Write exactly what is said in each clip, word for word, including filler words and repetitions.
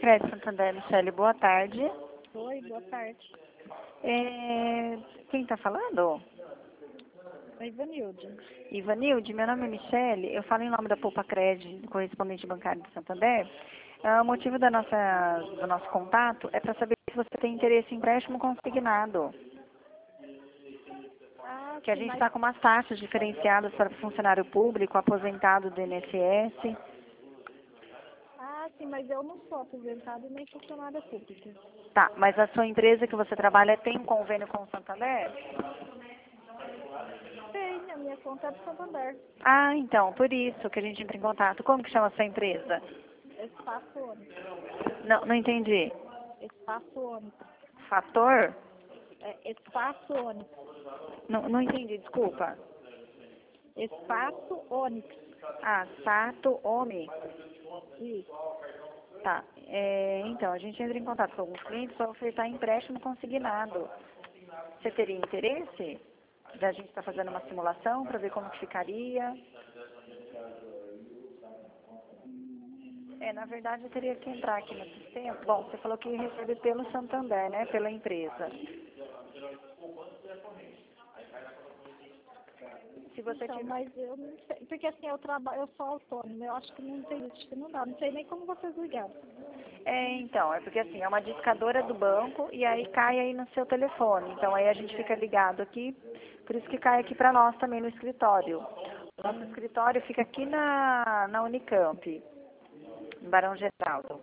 Crédito Santander, Michele, boa tarde. Oi, boa tarde. É, quem está falando? É Ivanilde. Ivanilde, meu nome é Michele, eu falo em nome da Poupa Cred, do correspondente bancário de Santander. Ah, o motivo da nossa, do nosso contato é para saber se você tem interesse em empréstimo consignado. Ah, Que a sim, gente mas, está com umas taxas diferenciadas para funcionário público, aposentado do I N S S. ah, sim, mas eu não sou aposentada nem funcionária pública. Tá, mas a sua empresa que você trabalha tem um convênio com o Santander? Tem, a minha conta é do Santander. Ah, então, por isso que a gente entra em contato. Como que chama a sua empresa? Espaço Ônibus. Não, não entendi. Espaço Ônibus. Fator? É Espaço Ônibus. Não, não entendi, desculpa. Espaço Ônibus. Ah, Sato Omi. Isso. Tá. É, então, a gente entra em contato com alguns clientes para ofertar empréstimo consignado. Você teria interesse da gente estar fazendo uma simulação para ver como que ficaria? É, na verdade, eu teria que entrar aqui no sistema. Bom, você falou que recebe pelo Santander, né? Pela empresa. Se você Então, tiver... mas eu não sei. Porque assim, eu trabalho, eu sou autônoma, eu acho que não tem, acho que não dá. Não sei nem como vocês ligaram. É, então, é porque assim, é uma discadora do banco e aí cai aí no seu telefone. Então aí a gente fica ligado aqui, por isso que cai aqui para nós também no escritório. O nosso escritório fica aqui na, na Unicamp, em Barão Geraldo.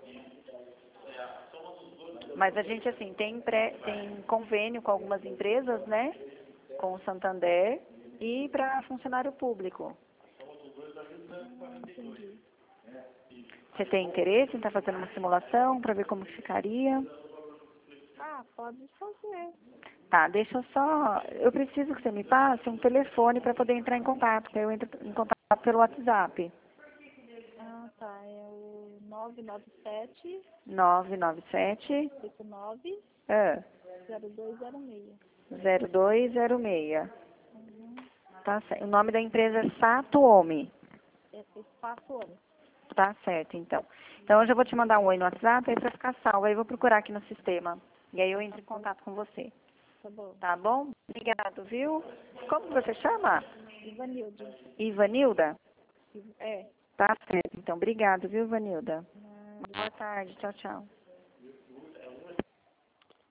Mas a gente assim, tem, pré, tem convênio com algumas empresas, né? Com o Santander e para funcionário público. Ah, entendi. Você tem interesse em estar fazendo uma simulação para ver como que ficaria? Ah, pode fazer. Tá, deixa eu só... Eu preciso que você me passe um telefone para poder entrar em contato, que aí eu entro em contato pelo WhatsApp. Ah, tá. É o nove nove sete, nove nove sete oito nove, ah, zero dois zero seis. zero dois zero seis. Uhum. Tá certo. O nome da empresa é Sato Omi. É Espaço Ônibus. Tá certo, então. Então eu já vou te mandar um oi no WhatsApp aí para ficar salvo. Aí eu vou procurar aqui no sistema. E aí eu entro em contato com você. Tá bom. Tá bom? Obrigado, viu? Como que você chama? Ivanilde. Ivanilda? É. Tá certo. Então, obrigado, viu, Ivanilda? Ah, Boa tarde. Tchau, tchau.